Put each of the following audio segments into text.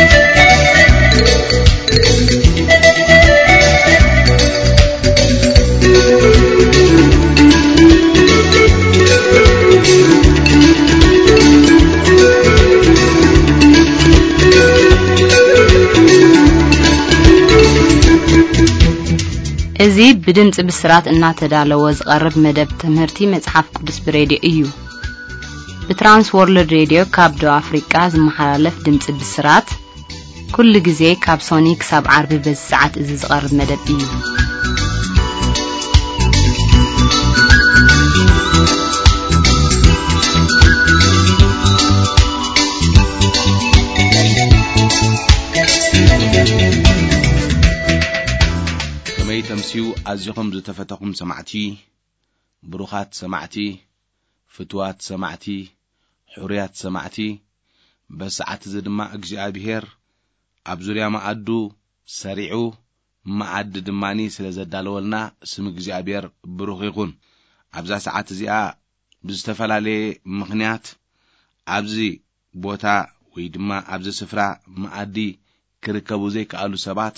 እዚህ بدمጽ بسرات እና ተዳለወ ዝቀርብ መደብ ትምህርቲ መጽሐፍ ቅዱስ ብሬዲዮ እዩ በትራንስ ወርልድ ሬዲዮ ካብዶ አፍሪካ ዝመሓላለፍ ድምጽ بسرات ኩሉ ግዜ ካብ ሶኒክ ሳብ ዓርብ በሰዓት እዚ ዝቀርብ መደብ እዩ تمسيو أزيكم زتفتكم سمعتي بروخات سمعتي فتوات سمعتي حريات سمعتي بساعات زدما أجزاء بهير أبزوريا ما أدو سريعو ما أد دماني سلزدالولنا سم أجزاء بهير بروخ يكون أبزا ساعات زيا بزتفل عليه مغنيات أبزي بوتا ويدما أبزي سفرا ما أدي كركبو زي كألو سبات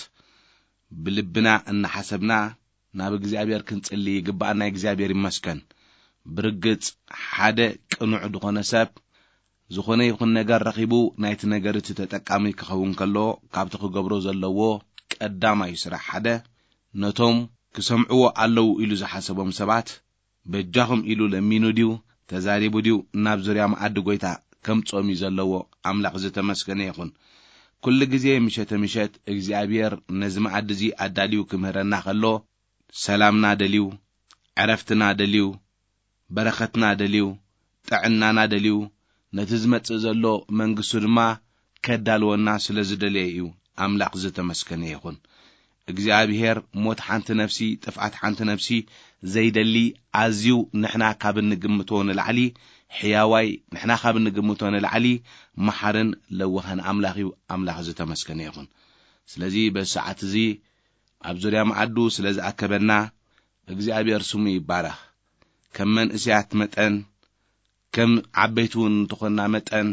بلبنا ان حسبنا ناب እግዚአብሔር ክንጽልይ ይግባና እግዚአብሔር ይመስገን ብርግጽ ሓደ ቅኑዕ ድኾነ ሰብ ዝኾነ ይኹን ነገር ረኺቡ ናይቲ ነገር ተጠቃሚ ክኸውን ከሎ ካብቲ ክገብሮ ዘለዎ ቀዳማይ ስራሕ ሓደ ነቶም ክሰምዕዎ ኣለው ኢሉ ዝሓሰቦም ሰባት በጃኹም ኢሉ ለሚኑ ዲው ተዛሪቡ ዲው ናብ ዙርያ ማዕድ ጎይታ ከምጾም ይዘለዎ አምላኽ ዝተመስገነ ይኹን كل جزء مشت እግዚአብሔር نزم عدزي أداليو كمهرنا خلو سلامنا دليو عرفتنا دليو برختنا دليو طعنانا دليو نتزمت زلو منغسو دما كدالونا سلازدليو املاق زتمسكنه يكون እግዚአብሔር ሞት حنت نفسي طفعت حنت نفسي زيدلي ازيو نحنا كاب نغمتون العلي حياواي نحنا خاب نغمتون العلي محرن لوهن املاخيو املاخ زتمسكن يكون ስለዚህ በሰዓት እዚ አብዙሪያ ማዕዱ ስለዚ አከበና እግዚአብሔር ስሙ ይባረክ ከመን እስያት መጠን ከም ዓበይቱን ተኾና መጠን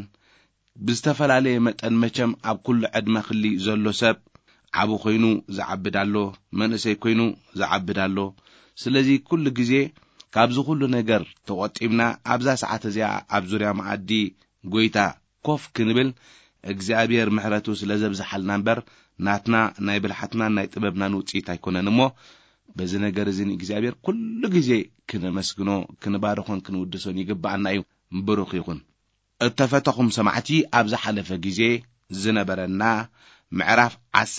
ብዝተፈላለየ መጠን መቸም ኣብ ኩሉ ዕድመ ክሊ ዘሎ ሰብ ዓቡ ኮይኑ ዝዓብዳሎ መንእሰይ ኮይኑ ዝዓብዳሎ ስለዚህ ኩሉ ግዜ ካብዚ ሁሉ ነገር ተቆጢምና ኣብዛ ሰዓት እዚያ ኣብ ዙርያ ማዕዲ ጎይታ ኮፍ ክንብል እግዚአብሔር ምሕረቱ ስለዘብዝሐልና ነበር ናትና ናይ ብልሓትና ናይ ጥበብና ውጪት ኣይኮነን እሞ በዚ ነገር እዚ እግዚአብሔር ኩሉ ግዜ ክነመስግኖ ክንባርኾን ክንውድሶን ይግባአና እዩ ብሩኽ ይኹን እተፈተኹም ሰማዕቲ ኣብዛ ሓለፈ ግዜ ዝነበረና ምዕራፍ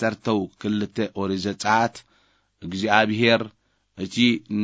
12 ኦሪት ዘጸአት እግዚአብሔር እቲ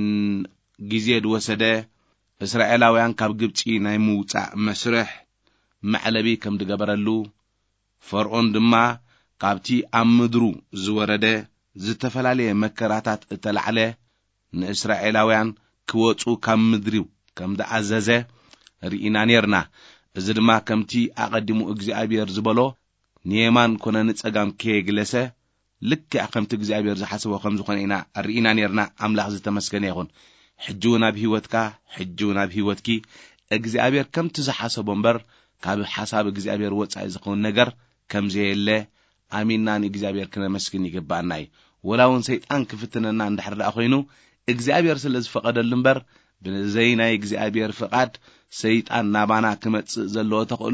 ግዜ ድወሰደ እስራኤላውያን ካብ ግብጺ ናይ ምውጻእ መስርሕ መዕለቢ ከም ድገበረሉ ፈርዖን ድማ ካብቲ ኣብ ምድሩ ዝወረደ ዝተፈላለየ መከራታት እተላዕለ ንእስራኤላውያን ክወጹ ካብ ምድሪው ከም ደኣዘዘ ርኢና ነርና እዚ ድማ ከምቲ ኣቀዲሙ እግዚአብሔር ዝበሎ ኒየማን ኮነ ንጸጋም ከግለሰ ልክ ከምቲ እግዚአብሔር ዝሓስቦ ከም ዝኾነ ኢና ርኢና ነርና አምላኽ ዝተመስገነ ይኹን ሕጁና በህይወትካ ሕጁና በህይወትኪ እግዚአብሔር ከምቲ ዝሓሰቦ እምበር ካብ ሓሳብ እግዚአብሔር ወጻኢ ዝኸውን ነገር ከም ዘየለ አሚናን እግዚአብሔር ክነመስግን ይግባአና ወላውን ሰይጣን ክፍትነና እንድሕርዳ ኮይኑ እግዚአብሔር ስለዝፈቀደሉ እምበር ብዘይናይ እግዚአብሔር ፍቃድ ሰይጣን ናባና ክመጽእ ዘለዎ ተኽእሎ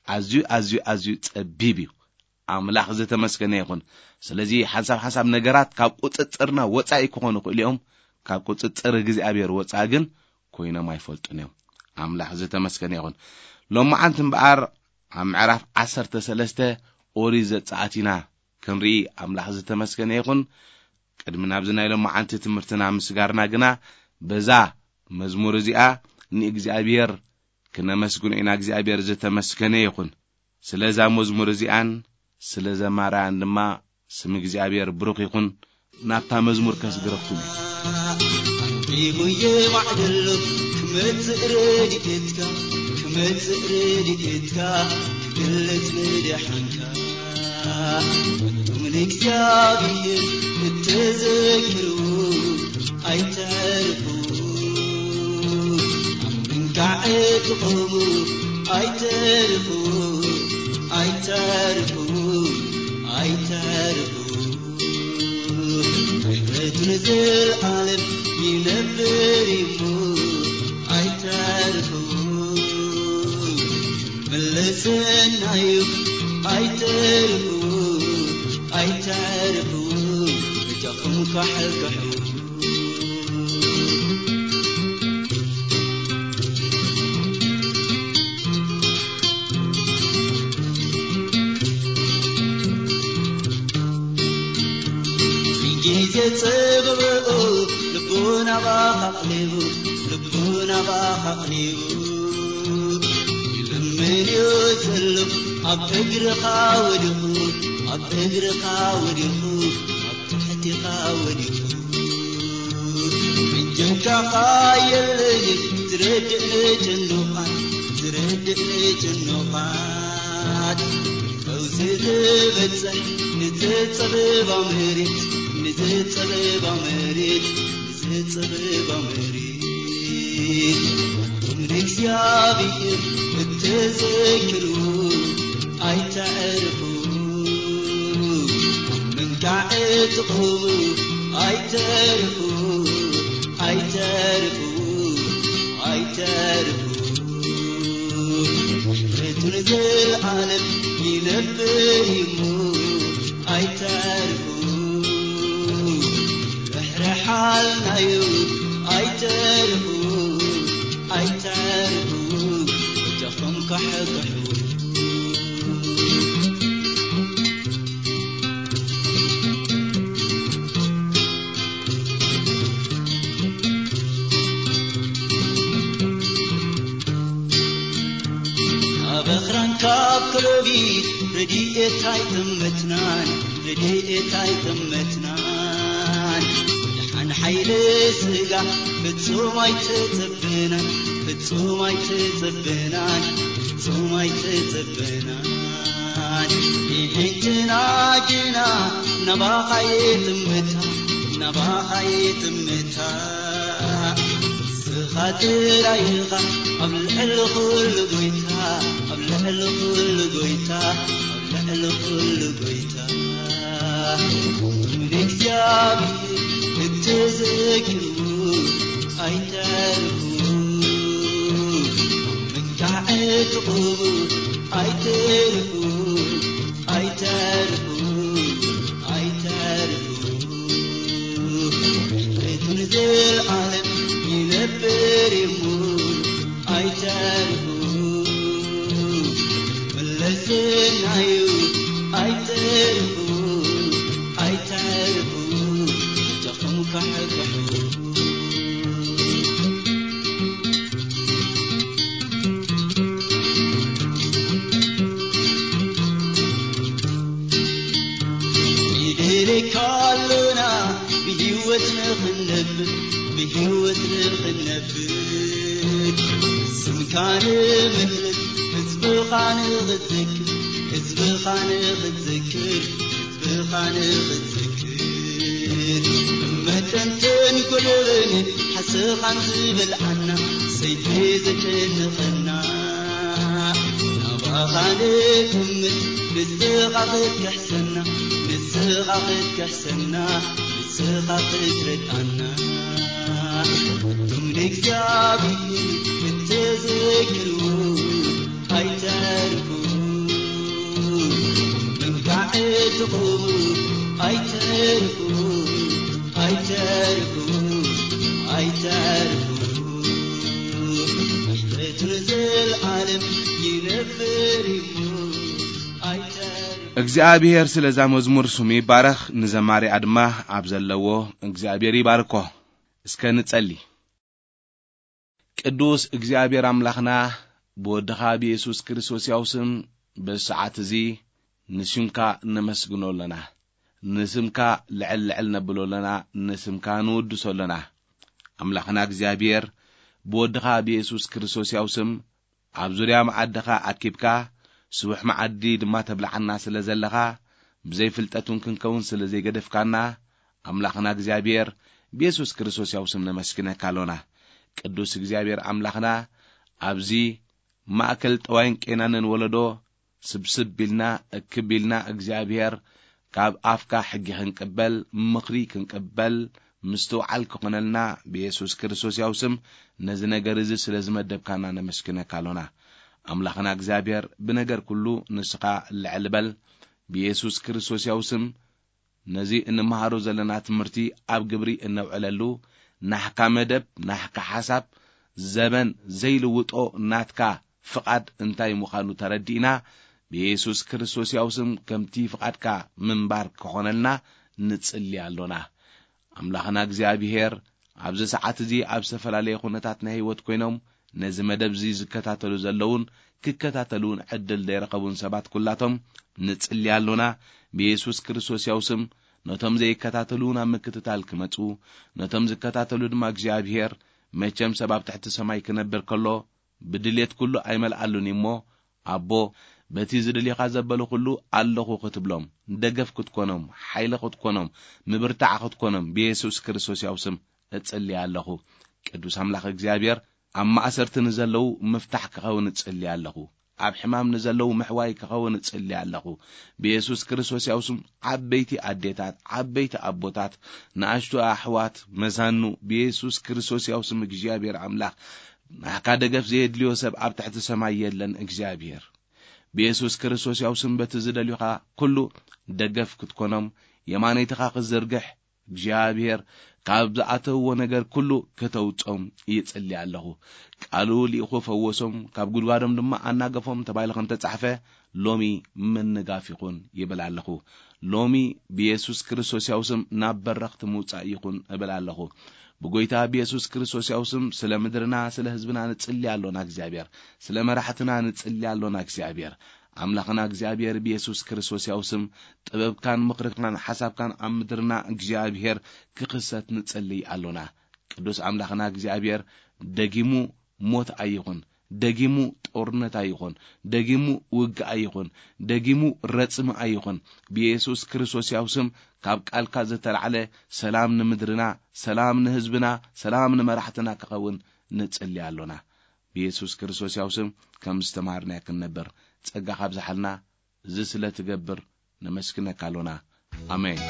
አዝዩ ጸቢብ እዩ አምላኽ ዝተመስገነ ይኹን ስለዚህ ሓሳብ ነገራት ካብ ቁጥጥርና ወጻኢ ክኾኑ ክእልዮም ካብ ቁጥጥር እግዚአብሔር ወጻኢ ግን ኮይኖም አይፈልጡን እዮም አምላኽ ዝተመስገነ ይኹን ሎማዓንት እምበኣር ኣብ ምዕራፍ 13 ኦሪት ዘጸአትና ክንርኢ አምላኽ ዝተመስገነ ይኹን ቅድሚ ናብዚ ናይ ሎማዓንት ትምህርትና ምስጋርና ግና በዛ መዝሙር እዚኣ ንእግዚአብሔር ክነመስግኖ ኢና እግዚአብሔር ዝተመስገነ ይኹን ስለዛ መዝሙር እዚኣን ስለዘማራን ድማ ስም እግዚአብሔር ብሩኽ ይኹን ናብታ መዝሙር ከስግረኩም ይሁየ ማዕደሉ ክመጽረዲትካ ግልጽ ለደሓንካ ወንዱም ለእግዚአብሔር እትዘክሩ አይተርፉ እንካዕትኹሙ አይተርፉ አይታርፉ نزل عالم ينبر يموت አይታርፉ ملسنا يوم አይታርፉ እጃኩም ካሕልካሑ يتصبغ لبونا باخقليو يلمن يوسلم أبقر قاوديو أبتحتي قاوديو من جنكا قايل تردئ جنوقات فوزي تبتسح نتتصبغ مريت نزتصبغ مريت ونكسيابير التذكروا አይታርፉ من قاعد قوموا አይታርፉ تنزل عالم ينبر يموت አይታርፉ حالنا يوم አይታርፉ እጃኩም ካሕልካሑ أبخران كاب كلوبي رديئة تايتمتنان عن حيل سقا بتصوم يتزبنان إنتنا جنا نباقا يتمتا سخاتر أيغا أبلع الخل قويتا ونكسيابي التذكروا አይታርፉ من قاعد قوموا አይታርፉ تنزل عالم ينبر يموت አይታርፉ ملسنا يوم አይታርፉ እጃኩም ካሕልካሑ يدركالنا بهوت نخنفر سمكان مهلك حزب خان غتذكر مهتنتن قلبني حسخان زبلعنا سيدي زجنقنا نباخاني تمت نسخاقت كحسنا نسخاقت ردعنا تملك سابي التذكروا አይታርፉ من قاعد قوموا አይታርፉ تنزل عالم ينبر يموت አይታርፉ እግዚአብሔር ስለዛ መዝሙር ስሙ ይባረኽ ንዘማሪ አድማ አብዘለዎ እግዚአብሔር ይባርኮ እስከ ንጸልይ ቅዱስ እግዚአብሔር አምላኽና በወድኻ በኢየሱስ ክርስቶስ ያውስም በሰዓት እዚ ንስምካ ነመስግኖለና ንስምካ ልዕል ነብሎለና ንስምካ ንውድሶለና አምላኽና እግዚአብሔር በወድኻ በኢየሱስ ክርስቶስ ያውስም ኣብ ዙርያ መዓድኻ አኪብካ ስቡሕ መዓዲ ድማ ተብልዓና ስለዘለኻ ብዘይፍልጠቱን ክንከውን ስለዘይገደፍካና አምላኽና እግዚአብሔር በኢየሱስ ክርስቶስ ያውስም ነመስግነካሎና ቅዱስ እግዚአብሔር አምላኽና ኣብዚ ማእከል ጠዋይን ቄናንን ወለዶ ስብስብ ቢልና እክቢልና እግዚአብሔር ካብ ኣፍካ ሕጊ ክንቅበል ምኽሪ ክንቅበል ምስተውዓል ክኾነልና ብኢየሱስ ክርስቶስ ያው ስም ነዚ ነገር እዚ ስለ ዝመደብካና ነመስግነካ ኣለና። ኣምላኽና እግዚአብሔር ብነገር ኩሉ ንስኻ ልዕል በል ብኢየሱስ ክርስቶስ ያው ስም ነዚ እንመሃሮ ዘለና ትምህርቲ ኣብ ግብሪ እነውዕለሉ ናሕካ መደብ ናሕካ ሓሳብ ዘበን ዘይልውጦ ናትካ ፍቃድ እንታይ ምዃኑ ተረዲእና ብኢየሱስ ክርስቶስ ያው ስም ከምቲ ፍቃድካ ምንባር ክኾነልና ንጽልይ ኣለና። ኣምላኽና እግዚአብሔር ኣብዚ ሰዓት እዚ ኣብ ዝተፈላለየ ኩነታት ናይ ህይወት ኮይኖም ነዚ መደብ እዚ ዝከታተሉ ዘለውን ክከታተሉን ዕድል ዘይረኸቡን ሰባት ኩላቶም ንጽልይ ኣለና። ብኢየሱስ ክርስቶስ ያው ስም ነቶም ዘይከታተሉን ኣብ ምክትታል ክመጹ ነቶም ዝከታተሉ ድማ እግዚአብሔር መቸም ሰባብ ትሕቲ ሰማይ ክነብር ከሎ ብድሌት ኩሉ ኣይመልኣሉን እሞ ኣቦ በቲ ዝድልኻ ዘበሉ ኩሉ ኣለኹ ክትብሎም ደገፍ ክትኮኖም ሓይሊ ክትኮኖም ምብርታዕ ክትኮኖም ብኢየሱስ ክርስቶስ ያው ስም እጽልይ ኣለኹ። ቅዱስ ኣምላኽ እግዚአብሔር ኣብ ማእሰርቲ ንዘለዉ ምፍታሕ ክኸውን እጽልይ ኣለኹ። ኣብ ሕማም ንዘለዉ ምሕዋይ ክኸውን እጽልይ ኣለኹ። ብኢየሱስ ክርስቶስ ያው ስም ዓበይቲ ኣዴታት ዓበይቲ ኣቦታት ንኣሽቱ ኣሕዋት መዛኑ ብኢየሱስ ክርስቶስ ያው ስም እግዚአብሔር ኣምላኽ ናካ ደገፍ ዘየድልዮ ሰብ ኣብ ትሕቲ ሰማይ የለን። እግዚአብሔር ብኢየሱስ ክርስቶስ ያው ስም በቲ ዝደልዩኻ ኩሉ ደገፍ ክትኮኖም የማነይትኻ ክዝርግሕ እግዚአብሔር ካብ ዝኣተውዎ ነገር ኩሉ ከተውጾም ይጽልይ ኣለኹ። ቃሉ ሊኢኹ ፈወሶም ካብ ጉድጓዶም ድማ ኣናገፎም ተባሂሉ ከም ተጻሕፈ ሎሚ ምንጋፍ ይኹን ይብል ኣለኹ። ሎሚ ብኢየሱስ ክርስቶስ ያው ስም ናብ በረኽቲ ምውጻእ ይኹን እብል ኣለኹ። ብጎይታ ብኢየሱስ ክርስቶስ ያው ስም ስለ ምድርና ስለ ህዝብና ንጽልይ ኣለና። እግዚአብሔር ስለ መራሕትና ንጽልይ ኣለና። እግዚአብሔር ኣምላኽና እግዚአብሔር ብኢየሱስ ክርስቶስ ያው ስም ጥበብካን ምኽርካን ሓሳብካን ኣብ ምድርና እግዚአብሔር ክኽሰት ንጽልይ ኣለና። ቅዱስ ኣምላኽና እግዚአብሔር ደጊሙ ሞት ኣይኹን ደጊሙ ጦርነት ኣይኹን ደጊሙ ውግእ ኣይኹን ደጊሙ ረጽም ኣይኹን ብኢየሱስ ክርስቶስ ያው ስም ካብ ቃልካ ዝተልዓለ ሰላም ንምድርና ሰላም ንህዝብና ሰላም ንመራሕትና ክኸውን ንጽልይ ኣለና። ብኢየሱስ ክርስቶስ ያው ስም ከም ዝተማሃርና ክንነብር ጸጋ ካብ ዝሓልና እዚ ስለ ትገብር ነመስግነካ ኣለና። ኣሜን።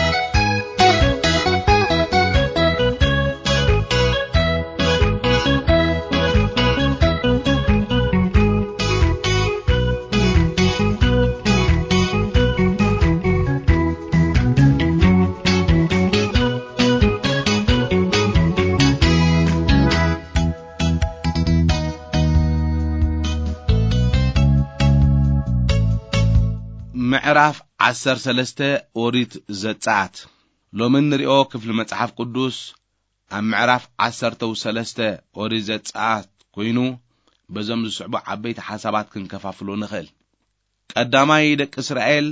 ምዕራፍ 13 ኦሪት ዘጸአት ሎሚ ንሪኦ ክፍሊ መጽሓፍ ቅዱስ ኣብ ምዕራፍ 13 ኦሪት ዘጸአት ኮይኑ በዞም ዝስዕቡ ዓበይቲ ሓሳባት ክንከፋፍሎ ንኽእል። ቀዳማይ ደቂ እስራኤል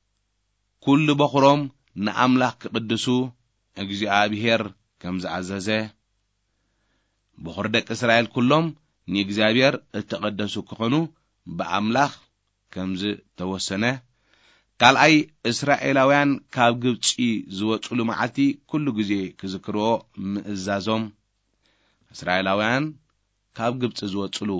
ኩሉ በኹሮም ንኣምላኽ ክቅድሱ እግዚአብሔር ከም ዝኣዘዘ በኹር ደቂ እስራኤል ኩሎም ንእግዚአብሔር እተቀደሱ ክኾኑ ብኣምላኽ ከም ዝተወሰነ ካልኣይ እስራኤላውያን ካብ ግብጺ ዝወጹሉ መዓልቲ ኩሉ ግዜ ክዝክርዎ ምእዛዞም እስራኤላውያን ካብ ግብጺ ዝወጹሉ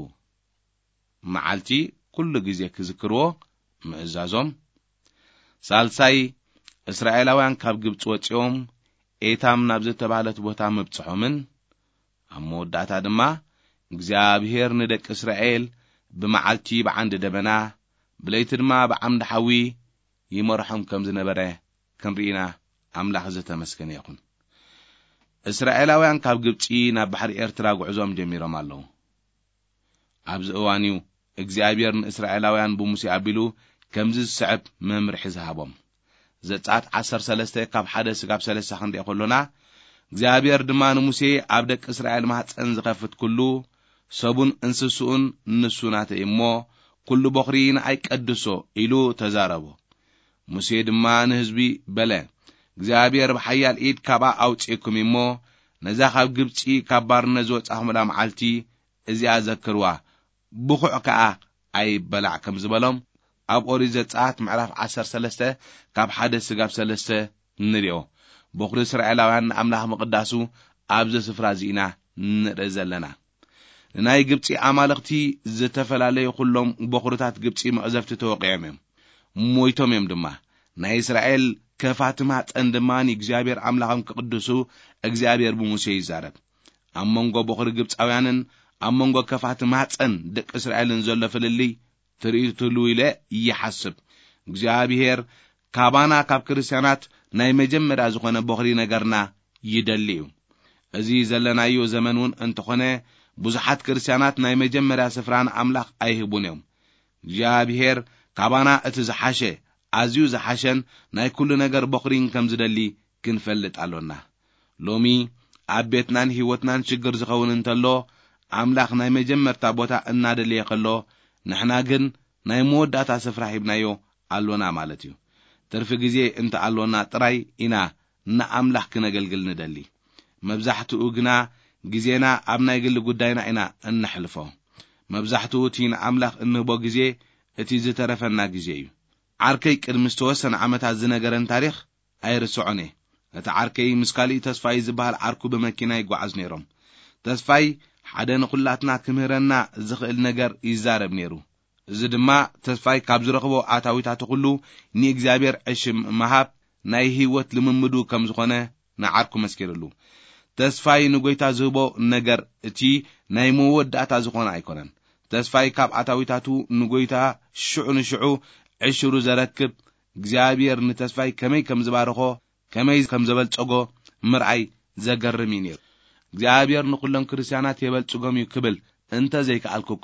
መዓልቲ ኩሉ ግዜ ክዝክርዎ ምእዛዞም ሳልሳይ እስራኤላውያን ካብ ግብጺ ወጽኦም ኤታም ናብ ዝተባህለት ቦታ ምብጽሖምን ኣብ መወዳእታ ድማ እግዚአብሔር ንደቂ እስራኤል ብመዓልቲ ብዓንዲ ደበና ብለይቲ ድማ ብዓምዲ ሓዊ ይመርሖም ከም ዝነበረ ክንሪኢና ኣምላኽ ዝተመስገነ ይኹን። እስራኤላውያን ካብ ግብጺ ናብ ባሕሪ ኤርትራ ጉዕዞም ጀሚሮም ኣለዉ። ኣብዚ እዋን እዩ እግዚአብሔር ንእስራኤላውያን ብሙሴ ኣቢሉ ከምዚ ዝስዕብ መምርሒ ዝሃቦም። ዘጸአት 13 ካብ 1-3 ክንሪኦ ከሎና እግዚአብሔር ድማ ንሙሴ ኣብ ደቂ እስራኤል ማሕፀን ዝኸፍት ኩሉ ሰቡን እንስሱኡን ንሱ ናተ እሞ ኩሉ በኽሪ ንኣይቀድሶ ኢሉ ተዛረቦ። ሙሴ ድማ ንህዝቢ በለ እግዚአብሔር ብሓያል ኢድ ካብኣ ኣውፂእኩም እሞ ነዛ ካብ ግብጺ ካብ ባርነት ዝወጻኹምላ መዓልቲ እዚኣ ዘክርዋ ብኹዕ ከዓ ኣይበላዕ ከም ዝበሎም ኣብ ኦሪት ዘጸአት ምዕራፍ 13 ካብ 1-3 ንሪኦ። በኹሪ እስራኤላውያን ንኣምላኽ ምቕዳሱ ኣብዚ ስፍራ እዚኢና ንርኢ ዘለና። ናይ ግብጺ ኣማልኽቲ ዝተፈላለዩ ኩሎም በኹርታት ግብጺ መቕዘፍቲ ተወቂዖም እዮም ሞይቶም እዮም ድማ ናይ እስራኤል ከፋትማ ጸንድማን እግዚአብሔር አምላኽም ከቅዱሱ እግዚአብሔር በሙሴ ይዛረብ ኣብ መንጎ በኽሪ ግብፃውያንን ኣብ መንጎ ከፋትማ ጸን ደቂ እስራኤልን ዘሎ ፍልሊ ትርኢቱሉ ኢለ ይሓስብ እግዚአብሔር ካባና ካብ ክርስቲያናት ናይ መጀመርያ ዝኾነ በኽሪ ነገርና ይደልዩ እዚ ዘለናዮ ዘመኑን እንተኾነ ብዙሓት ክርስቲያናት ናይ መጀመርያ ስፍራን አምላኽ ኣይህቡን እዮም እግዚአብሔር ካባና እቲ ዝሓሸ ኣዝዩ ዝሓሸን ናይ ኩሉ ነገር በኽሪን ከም ዝደሊ ክንፈልጥ ኣሎና ሎሚ ኣብ ቤትናን ህይወትናን ችግር ዝኸውን እንተሎ አምላኽ ናይ መጀመርታ ቦታ እናደልየ ከሎ ንሕና ግን ናይ መወዳእታ ስፍራ ሂብናዮ ኣሎና ማለት እዩ ትርፊ ግዜ እንተ ኣሎና ጥራይ ኢና ንኣምላኽ ክነገልግል ንደሊ መብዛሕትኡ ግና ግዜና ኣብ ናይ ግሊ ጉዳይና ኢና እንሕልፎ መብዛሕትኡ እቲ ንኣምላኽ እንህቦ ግዜ እቲ ዝተረፈና ግዜ እዩ ዓርከይ ቅድሚ ዝተወሰነ ዓመታት ዝነገረን ታሪኽ ኣይርስዖን እቲ ዓርከይ ምስ ካሊእ ተስፋይ ዝበሃል ዓርኩ ብመኪና ይጓዓዝ ነይሮም ተስፋይ ሓደ ንኹላትና ክምህረና ዝኽእል ነገር ይዛረብ ነይሩ እዚ ድማ ተስፋይ ካብ ዝረኽቦ ኣታዊታት ሁሉ ንእግዚአብሔር ዕሽም መሃብ ናይ ህይወት ልምምዱ ከም ዝኾነ ንዓርኩ መስኪርሉ ተስፋይ ንጎይታ ዝህቦ ነገር እቲ ናይ መወዳእታ ዝኾነ ኣይኮነን ተስፋይ ካብ ኣታዊታቱ ንጎይታ ሽዑ ንሽዑ ዕሽሩ ዘረክብ እግዚአብሔር ንተስፋይ ከመይ ከም ዝባረኾ ከመይ ከም ዘበልጸጎ ምርኣይ ዘገርም ነይሩ እግዚአብሔር ንኩሎም ክርስቲያናት የበልጽጎም እዩ ክብል እንተ ዘይከኣልኩካ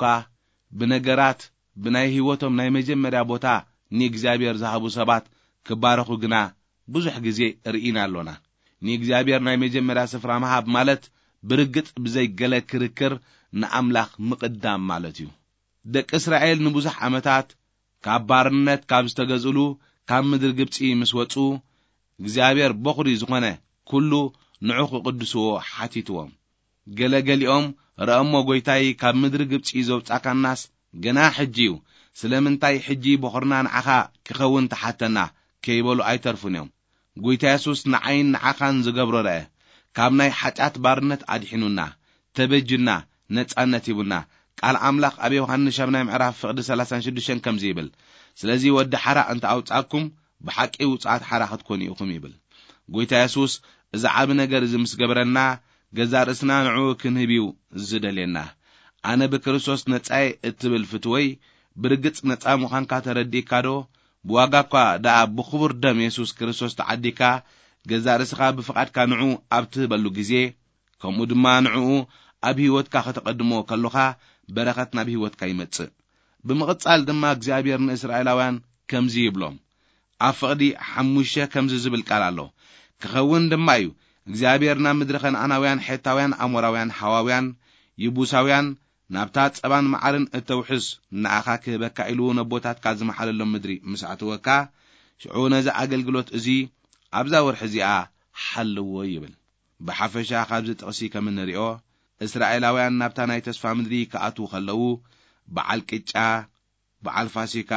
ብነገራት ብናይ ህይወቶም ናይ መጀመርያ ቦታ ንእግዚአብሔር ዝሃቡ ሰባት ክባረኹ ግና ብዙሕ ግዜ ርኢና ኣሎና ንእግዚአብሔር ናይ መጀመርያ ስፍራ መሃብ ማለት ብርግጥ ብዘይገለ ክርክር ንኣምላኽ ምቅዳም ማለት እዩ ደቂ እስራኤል ንብዙሕ ዓመታት ካብ ባርነት ካብ ዝተገዝሉ ካብ ምድሪ ግብፂ ምስ ወፁ እግዚአብሔር በኽሪ ዝኾነ ኩሉ ንዑ ክቅድስዎ ሓቲትዎም ገለገሊኦም ረእሞ ጎይታይ ካብ ምድሪ ግብፂ ዘውፃካናስ ገና ሕጂው ስለምንታይ ሕጂ በኽርና ንዓኻ ክኸውን ተሓተና ከይበሉ ኣይተርፉን እዮም ጎይታ ኢየሱስ ንዓይን ንዓኻን ዝገብሮ ረአ ካብ ናይ ሓጫት ባርነት ኣድሒኑና ተበጅና ነጻነት ይቡና ቃል አምላኽ ኣብ ዮሐንስ ሻብናይ ምዕራፍ ፍቅዲ 36 ከም ዝይብል ስለዚ ወዲ ሓራ እንተ ኣውጻኩም ብሓቂ ውጻት ሓራ ክትኮኑ ኢኹም ይብል ጎይታ ኢየሱስ እዚ ዓብ ነገር እዚ ምስ ገበረና ገዛ ርእስና ንዑ ክንህቢው ዝደልየና ኣነ ብክርስቶስ ነጻይ እትብል ፍትወይ ብርግጽ ነጻ ምዃንካ ተረዲእካዶ ብዋጋ እኳ ደኣ ብኽቡር ደም ኢየሱስ ክርስቶስ ተዓዲካ ገዛ ርእስኻ ብፍቓድካ ንዑ ኣብ ትህበሉ ግዜ ከምኡ ድማ ንዑ ኣብ ህይወትካ ከተቀድሞ ከለኻ በረኸት ናብ ህይወትካ ይመጽእ ብምቕጻል ድማ እግዚአብሔር ንእስራኤላውያን ከምዚ ይብሎም ኣብ ፍቕዲ 5 ከምዚ ዝብል ቃል ኣሎ ክኸውን ድማ እዩ እግዚአብሔር ናብ ምድሪ ከነዓናውያን ሔታውያን ኣሞራውያን ሓዋውያን ይቡሳውያን ናብታ ጸባን መዓርን እተውሕስ ንኣኻ ክህበካ ኢሉ ነቦታትካ ዝመሓለሎም ምድሪ ምስ ኣተወካ ሽዑ ነዚ ኣገልግሎት እዚ ኣብዛ ወርሒ እዚኣ ሓልዎ ይብል ብሓፈሻ ካብዚ ጥቕሲ ከም እንሪኦ እስራኤላውያን ናብታ ናይ ተስፋ ምድሪ ክኣትዉ ከለዉ በዓል ቅጫ በዓል ፋሲካ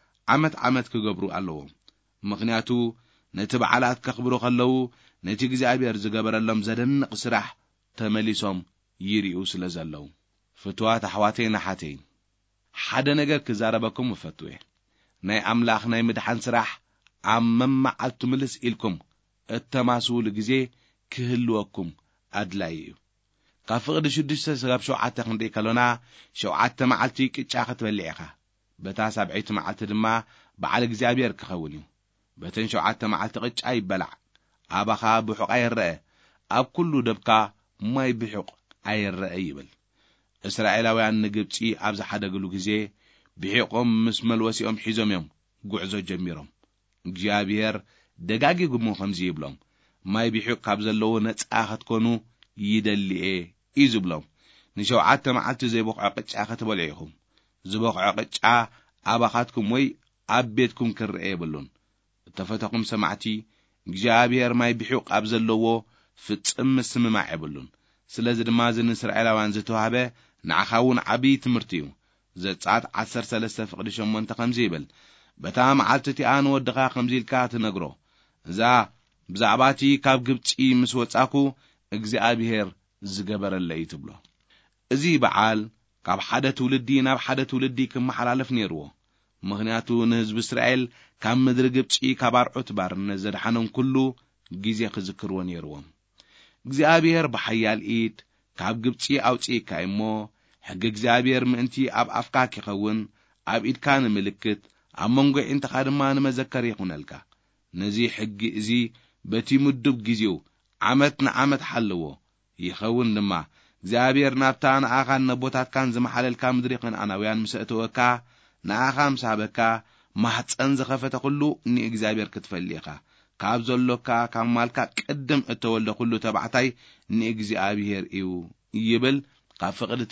ዓመት ክገብሩ ኣለዎም ምክንያቱ ነቲ በዓላት ከኽብሩ ከለዉ ነቲ እግዚአብሔር ዝገበረሎም ዘደንቕ ስራሕ ተመሊሶም ይሪኡ ስለ ዘለው ፍትዋት ኣሕዋተይ ናሓተይ ሓደ ነገር ክዛረበኩም እፈትዌ ናይ ኣምላኽ ናይ ምድሓን ስራሕ ኣብ መማዓልቱ ምልስ ኢልኩም እተማስውሉ ግዜ ክህልወኩም ኣድላይ እዩ ካብ ፍቅዲ 6 ስጋብ 7 ክንደይ ከሎና 7 መዓልቲ ቅጫ ክትበልዕ ኢኻ በታ 7ይቲ መዓልቲ ድማ በዓል እግዚአብሔር ክኸውን እዩ በተን 7 መዓልቲ ቅጫ ይበላዕ ኣባኻ ብሑቕ ኣይርአ ኣብ ኩሉ ደብካ ማይ ብሑቕ ኣይርአ ይብል እስራኤላውያን ንግብፂ ኣብ ዝሓደግሉ ግዜ ብሑቆም ምስ መልወሲኦም ሒዞም እዮም ጉዕዞ ጀሚሮም እግዚአብሔር ደጋጊጉም ከምዚ ይብሎም ማይ ብሑቕ ካብ ዘለዎ ነፃ ክትኮኑ ይደልየ ይዝብሎም ንሸውዓተ መዓልቲ ዘይበቕዖ ቅጫ ክትበልዑ ኢኹም ዝበቕዖ ቅጫ ኣባኻትኩም ወይ ኣብ ቤትኩም ክርአ የብሉን እተፈተኹም ሰማዕቲ እግዚአብሔር ማይ ብሑቕ ኣብ ዘለዎ ፍጽም ስምማዕ የብሉን ስለዚ ድማ ንእስራኤላውያን ዝተዋህበ ንዓኻውን ዓብይ ትምህርቲ እዩ ዘጻት 13:8 ከምዚ ይብል በታ መዓልቲ እቲኣ ንወድኻ ከምዚ ኢልካ ትነግሮ እዛ ብዛዕባቲ ካብ ግብፂ ምስ ወጻኩ እግዚአብሔር ዝገበረለይ ትብሎ እዚ በዓል ካብ ሓደ ትውልዲ ናብ ሓደ ትውልዲ ክመሓላለፍ ነይርዎ ምክንያቱ ንህዝብ እስራኤል ካብ ምድሪ ግብጺ ካብ አርዑት ባርነት ዘድሓኖም ኩሉ ግዜ ክዝክርዎ ነይርዎም። እግዚአብሔር በሓያል ኢድ ካብ ግብጺ አውጪካ እሞ ሕጊ እግዚአብሔር ምእንቲ ኣብ ኣፍካ ክኸውን ኣብ ኢድካ ንምልክት ኣብ መንጎ ዒንትኻ ድማ ንመዘከር ይኹነልካ። ነዚ ሕጊ እዚ በቲ ምድብ ጊዜው ዓመት ንዓመት ሓለዎ ይኸውን ድማ እግዚአብሔር ናብታ ንኣኻን ነቦታትካን ዝመሓለልካ ምድሪ ከነዓናውያን ምስ እተወካ ንኣኻ ምሳበካ ማሕፀን ዝኸፈተ ኩሉ ንእግዚአብሔር ክትፈልይኻ ካብ ዘሎካ ካብ ማልካ ቅድም እተወልደ ኩሉ ተባዕታይ ንእግዚአብሔር እዩ ይብል ካብ ፍቅዲ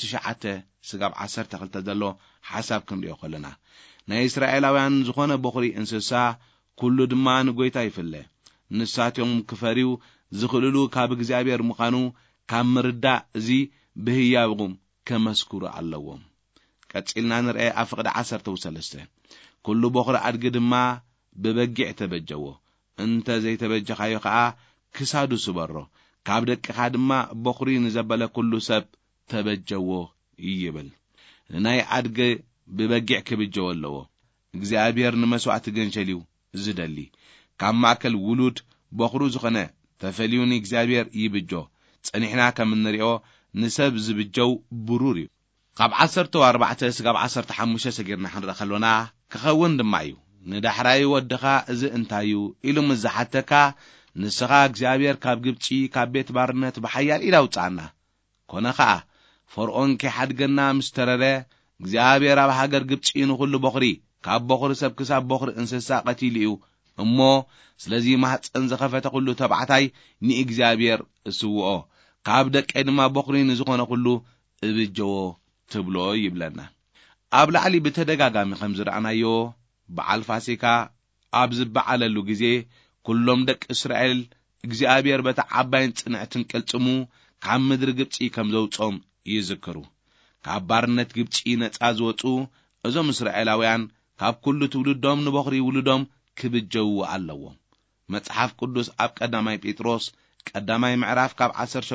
9:12 ዘሎ ሓሳብ ክንሪኦ ከለና ናይ እስራኤላውያን ዝኾነ በኹሪ እንስሳ ኩሉ ድማ ንጎይታ ይፍለ ንሳቶም ክፈሪው ዝኽልሉ ካብ እግዚአብሔር ምዃኑ ካብ ምርዳእ እዚ ብህያውም ከመስክሩ ኣለዎም። ቀፂልና ንርአ ኣብ ፍቅዲ 13 ኩሉ በኹሪ አድጊ ድማ ብበጊዕ ተበጀዎ እንተ ዘይተበጀኻዮ ከዓ ክሳዱ ስበሮ ካብ ደቅኻ ድማ በኹሪ ንዘበለ ኩሉ ሰብ ተበጀዎ ይብል። ናይ አድጊ ብበጊዕ ክብጀው ኣለዎ። እግዚአብሔር ንመስዋዕቲ ገንቸልዩ ዝደሊ ካብ ማእከል ውሉድ በኹሩ ዝኾነ ተፈልዩን እግዚአብሔር ይብጆ። ጸኒሕና ከም እንሪኦ ንሰብ ዝብጀው ብሩር እዩ። ካብ 14 እስካብ 15 ሰጊርና ክንርኢ ከለና ክኸውን ድማ እዩ ንዳሕራይ ወድኻ እዚ እንታዩ ኢሉ ምዛሓተካ ንስኻ እግዚአብሔር ካብ ግብጺ ካብ ቤት ባርነት በሓያል ኢድ አውጻና ኮነ ከዓ ፈርዖን ከሓድገና ምስተረረ እግዚአብሔር ኣብ ሃገር ግብጺ ንኹሉ በኹሪ ካብ በኹሪ ሰብ ክሳብ በኹሪ እንስሳ ቀቲሉ እዩ እሞ ስለዚ ማሕፀን ዝኸፈተ ኩሉ ተባዕታይ ንእግዚአብሔር እስውኦ ካብ ደቀይ ድማ በኹሪ ንዝኾነ ኩሉ እብጀዎ ትብሎ ይብለና። ኣብ ላዕሊ ብተደጋጋሚ ከም ዝረአናዮ በዓል ፋሲካ ኣብ ዝበዓለሉ ጊዜ ኩሎም ደቂ እስራኤል እግዚአብሔር በታ ዓባይን ጽንዕትን ቅልጽሙ ካብ ምድሪ ግብጺ ከም ዘውጾም ይዝክሩ። ካብ ባርነት ግብጺ ነጻ ዝወጹ እዞም እስራኤላውያን ካብ ኩሉ ትውልዶም ንበኹሪ ውሉዶም ክብጀው ኣለዎም። መጽሓፍ ቅዱስ ኣብ ቀዳማይ ጴጥሮስ ቀዳማይ ምዕራፍ ካብ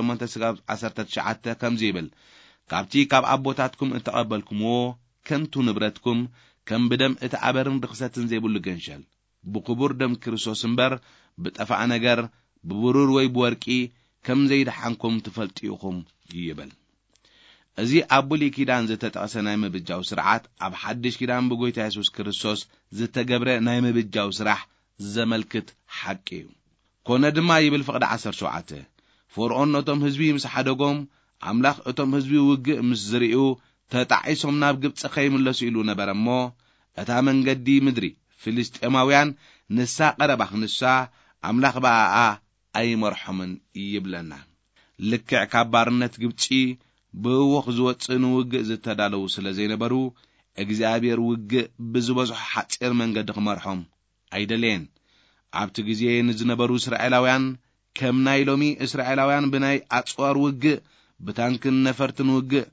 18-19 ከምዚ ይብል ካብቲ ካብ ኣቦታትኩም እተቐበልኩምዎ ከንቱ ንብረትኩም ከም ብደም እተዓበርን ርክሰትን ዘይብሉ ገንሸል ብክቡር ደም ክርስቶስ እምበር ብጠፋእ ነገር ብብሩር ወይ ብወርቂ ከም ዘይድሓንኩም ትፈልጥዩኹም ይብል። እዚ ኣብ ብሉይ ኪዳን ዝተጠቕሰ ናይ ምብጃው ስርዓት ኣብ ሓድሽ ኪዳን ብጎይታ ኢየሱስ ክርስቶስ ዝተገብረ ናይ ምብጃው ስራሕ ዘመልክት ሓቂ እዩ። ኮነ ድማ ይብል ፍቅዲ 17 ፈርዖን ነቶም ህዝቢ ምስ ሓደጎም ኣምላኽ እቶም ህዝቢ ውግእ ምስ ዝርኡ ተጣዒሶም ናብ ግብጽ ከይምለሱ ኢሉ ነበረ እሞ እታ መንገዲ ምድሪ ፍልስጤማውያን ንሳ ቀረባ ንሳ ኣምላኽ በኣኣ ኣይመርሖምን ይብለና። ልክዕ ካብ ባርነት ግብጺ ብወኽ ዝወፅን ውግእ ዝተዳለው ስለ ዘይነበሩ እግዚአብሔር ውግእ ብዝበዝሖ ሓፂር መንገዲ ክመርሖም ኣይደለየን። ኣብቲ ጊዜ ንዝነበሩ እስራኤላውያን ከም ናይ ሎሚ እስራኤላውያን ብናይ ኣጽዋር ውግእ ብታንክን ነፈርትን ውግእ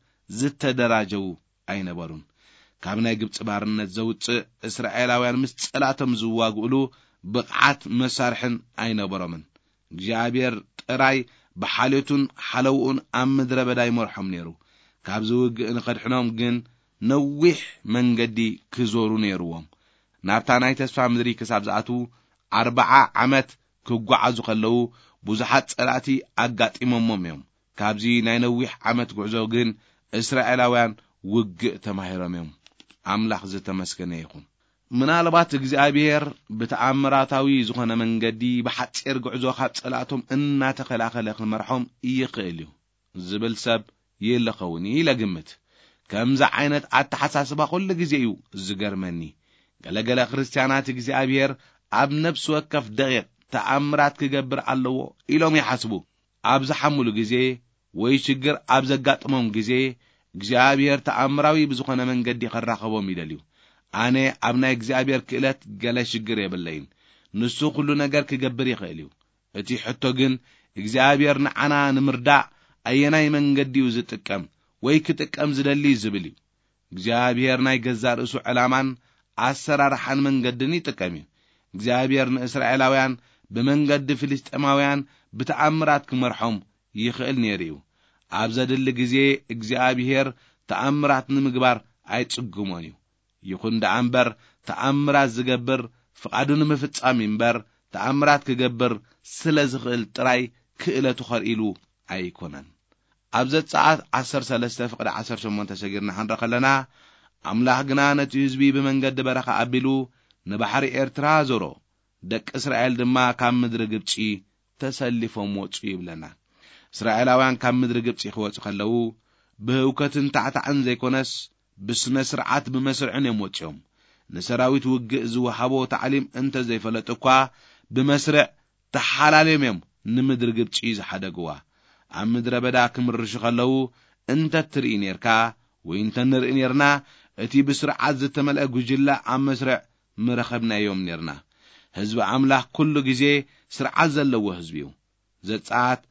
ዝተደራጀው ኣይነበሩን። ካብ ናይ ግብጽ ባርነት ዘውፅእ እስራኤላውያን ምስ ጸላቶም ዝዋግኡሉ ብቕዓት መሳርሕን ኣይነበሮምን። እግዚአብሔር ጥራይ ብሓልዮቱን ሓለውኡን ኣብ ምድረ በዳ ይመርሖም ነይሩ። ካብ ዝውግእ ንኸድሕኖም ግን ነዊሕ መንገዲ ክዞሩ ነይሩዎም። ናብታ ናይ ተስፋ ምድሪ ክሳብ ዝኣቱ 40 ዓመት ክጓዓዙ ከለዉ ብዙሓት ጸላእቲ ኣጋጢሞሞም እዮም። ካብዚ ናይ ነዊሕ ዓመት ጉዕዞ ግን እስራኤላውያን ውግእ ተማሂሮም እዮም። ኣምላኽ ዝተመስገነ ይኹን። ምናልባት እግዚአብሔር ብተኣምራታዊ ዝኾነ መንገዲ ብሓፂር ጉዕዞ ካብ ጸላእቶም እናተኸላኸለ ክመርሖም ይኽእል እዩ ዝብል ሰብ የለኸውን ይለግምት። ከምዛ ዓይነት ኣተሓሳስባ ኩሉ ጊዜ እዩ ዝገርመኒ። ገለገለ ክርስቲያናት እግዚአብሔር ኣብ ነፍሲ ወከፍ ደቂቕ ተኣምራት ክገብር ኣለዎ ኢሎም ይሓስቡ። ኣብ ዝሓምሉ ጊዜ ወይ ሽግር ኣብ ዘጋጥሞም ጊዜ እግዚአብሔር ተኣምራዊ ብዝኾነ መንገዲ ከራኸቦም ይደልዩ። ኣነ ኣብ ናይ እግዚአብሔር ክእለት ገለ ሽግር የብለይን። ንሱ ኩሉ ነገር ክገብር ይኽእል እዩ። እቲ ሕቶ ግን እግዚአብሔር ንዓና ንምርዳእ ኣየናይ መንገዲ እዩ ዝጥቀም ወይ ክጥቀም ዝደሊ ዝብል እዩ። እግዚአብሔር ናይ ገዛ ርእሱ ዕላማን ኣሰራርሓን መንገድን ይጥቀም እዩ። እግዚአብሔር ንእስራኤላውያን ብመንገዲ ፍልስጤማውያን ብተኣምራት ክመርሖም ይኽእል ነይሩ እዩ። ኣብ ዘድሊ ጊዜ እግዚአብሔር ተኣምራት ንምግባር ኣይጽጉሞን እዩ። ይኹን ደኣ እምበር ተአምራት ዝገብር ፍቃዱን ምፍጻም እምበር ተአምራት ክገብር ስለዝኽእል ጥራይ ክእለቱ ኸርኢሉ ኣይኮነን። ኣብ ዘጸአት 13:18 ሰጊርና ሓንረኸለና ኣምላኽ ግና ነቲ ህዝቢ ብመንገዲ በረኻ ኣቢሉ ንባሕሪ ኤርትራ ዞሮ ደቂ እስራኤል ድማ ካብ ምድሪ ግብጺ ተሰሊፎም ወጹ ይብለና። እስራኤላውያን ካብ ምድሪ ግብጺ ክወጹ ከለዉ ብህውከትን ታዕታዕን ዘይኮነስ ብስነ ስርዓት ብመስርዕን እዮም ወጽዮም። ንሰራዊት ውግእ ዝወሃቦ ታዕሊም እንተ ዘይፈለጡ እኳ ብመስርዕ ተሓላለዮም እዮም ንምድሪ ግብጺ ዝሓደግዋ። ኣብ ምድረ በዳ ክምርሹ ከለዉ እንተ ትርኢ ነርካ ወይ እንተ ንርኢ ነርና እቲ ብስርዓት ዝተመልአ ጉጅለ ኣብ መስርዕ ምረኸብናዮም ነርና። ህዝቢ ኣምላኽ ኩሉ ግዜ ስርዓት ዘለዎ ህዝቢ እዩ። ዘጸአት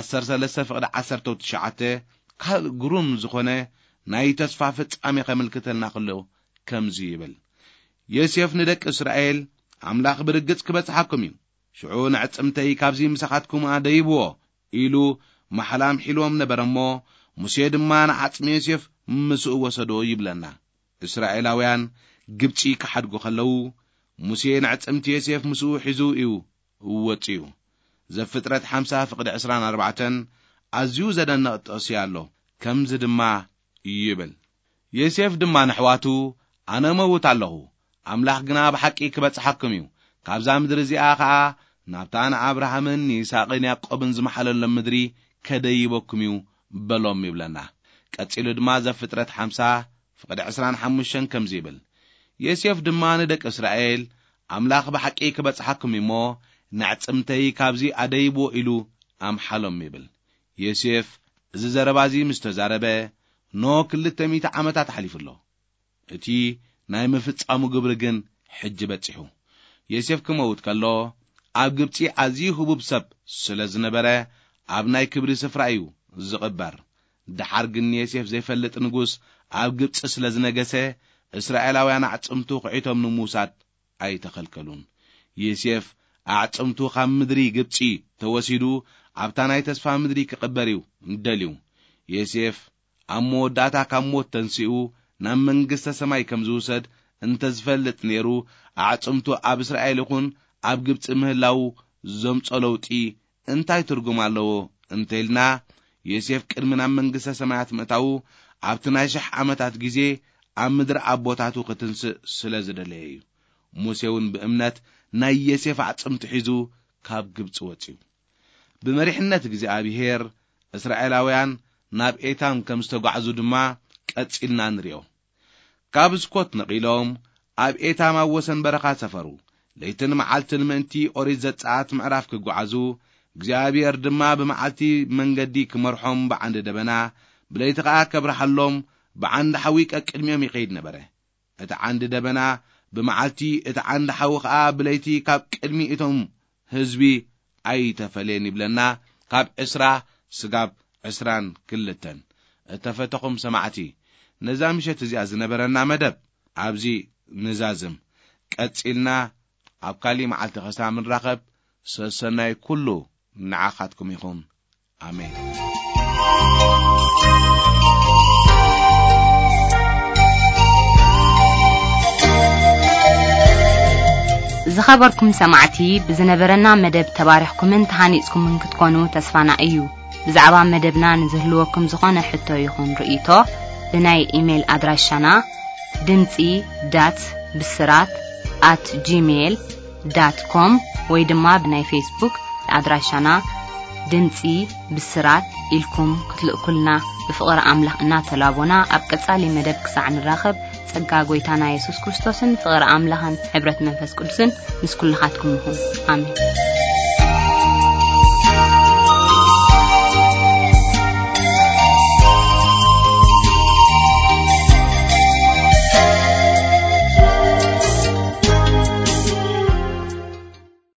13:19 ካልእ ግሩም ዝኾነ ናይ ተስፋ ፍጻሜ ከመልክተልና ከሎ ከምዚ ይብል፣ ዮሴፍ ንደቂ እስራኤል ኣምላኽ ብርግጽ ክበጽሓኩም እዩ፣ ሽዑ ንዕጽምተይ ካብዚ ምሳኻትኩም ኣደይብዎ ኢሉ ማሕላም ሒልዎም ነበረ እሞ ሙሴ ድማ ንዓጽሚ ዮሴፍ ምስኡ ወሰዶ ይብለና። እስራኤላውያን ግብጺ ክሓድጉ ከለዉ ሙሴ ንዕጽምቲ ዮሴፍ ምስኡ ሒዙ እዩ ወጽዩ። ዘፍጥረት 50:24 ኣዝዩ ዘደንቕ ጥቕሲ ኣሎ። ከምዚ ድማ ይብል፣ ዮሴፍ ድማ ንሕዋቱ ኣነ መውት ኣለኹ፣ ኣምላኽ ግና ብሓቂ ክበጽሓኩም እዩ፣ ካብዛ ምድሪ እዚኣ ከዓ ናብታ ንኣብርሃምን ይስሐቅን ያዕቆብን ዝመሓለሎም ምድሪ ከደይበኩም እዩ በሎም ይብለና። ቀጺሉ ድማ ዘፍጥረት 50:25 ከምዚ ይብል፣ ዮሴፍ ድማ ንደቂ እስራኤል ኣምላኽ ብሓቂ ክበጽሓኩም እሞ ንዕጽምተይ ካብዚ ኣደይብዎ ኢሉ ኣምሓሎም ይብል። ዮሴፍ እዚ ዘረባዚ ምስ ተዛረበ 200 ዓመታት ሓሊፉሎ። እቲ ናይ ምፍጻሙ ግብሪ ግን ሕጂ በጺሑ። ዮሴፍ ክመውት ከሎ ኣብ ግብጺ ኣዝዩ ህቡብ ሰብ ስለ ዝነበረ ኣብ ናይ ክብሪ ስፍራ እዩ ዝቕበር። ድሓር ግን ዮሴፍ ዘይፈልጥ ንጉስ ኣብ ግብጺ ስለ ዝነገሰ እስራኤላውያን ኣዕጽምቱ ኺዒቶም ንምውሳድ ኣይተኸልከሉን። ዮሴፍ ኣዕጽምቱ ካብ ምድሪ ግብጺ ተወሲዱ ኣብታ ናይ ተስፋ ምድሪ ክቕበር እዩ ደልዩ። ዮሴፍ ኣብ መወዳእታ ካብ ሞት ተንሲኡ ናብ መንግሥተ ሰማይ ከም ዝውሰድ እንተ ዝፈልጥ ነይሩ ኣዕጽምቱ ኣብ እስራኤል ይኹን ኣብ ግብጺ ምህላው ዘምጾ ለውጢ እንታይ ትርጉም ኣለዎ እንተኢልና ዮሴፍ ቅድሚ ናብ መንግሥተ ሰማያት ምእታው ኣብቲ ናይ 1000 ዓመታት ጊዜ ኣብ ምድሪ ኣቦታቱ ክትንስእ ስለ ዝደለየ እዩ። ሙሴ እውን ብእምነት ናይ ዮሴፍ ኣዕጽምቲ ሒዙ ካብ ግብጺ ወጽዩ። ብመሪሕነት እግዚአብሔር እስራኤላውያን ናብ ኤታም ከም ዝተጓዓዙ ድማ ቀጺልና ንሪኦ። ካብ ስኮት ነቂሎም ኣብ ኤታም ኣብ ወሰን በረኻ ሰፈሩ። ለይትን መዓልትን ምእንቲ ኦሪት ዘጸአት ምዕራፍ ክጓዓዙ እግዚአብሔር ድማ ብመዓልቲ መንገዲ ክመርሖም ብዓንዲ ደበና ብለይቲ ከዓ ከብርሃሎም ብዓንዲ ሓዊ ቅድሚኦም ይኸይድ ነበረ። እቲ ዓንዲ ደበና ብመዓልቲ እቲ ዓንዲ ሓዊ ከዓ ብለይቲ ካብ ቅድሚ እቶም ህዝቢ ኣይተፈለየን ይብለና። ካብ 20 ስጋብ 22 እተፈተኹም ሰማዕቲ ነዛ ምሸት እዚኣ ዝነበረና መደብ ኣብዚ ንዛዝም ቀጺልና ኣብ ካሊእ መዓልቲ ኸሳብ ንራኸብ። ሰናይ ኩሉ ንዓኻትኩም ይኹን። ኣሜን። ዝኸበርኩም ሰማዕቲ ብዝነበረና መደብ ተባሪኽኩምን ተሃኒጽኩምን ክትኮኑ ተስፋና እዩ። ብዛዕባ መደብና ንዝህልወኩም ዝኾነ ሕቶ ይኹን ርእይቶ ብናይ ኢሜል ኣድራሻና dimci.bisrat@gmail.com ወይ ድማ ብናይ ፌስቡክ ኣድራሻና ድምጺ ብስራት ኢልኩም ክትልእኩልና ብፍቕሪ ኣምላኽ እናተላቦና ኣብ ቀጻሊ መደብ ክሳዕ ንራኸብ ጸጋ ጎይታና ኢየሱስ ክርስቶስን ፍቕሪ ኣምላኽን ሕብረት መንፈስ ቅዱስን ምስ ኩልኻትኩም ይኹን። ኣሜን።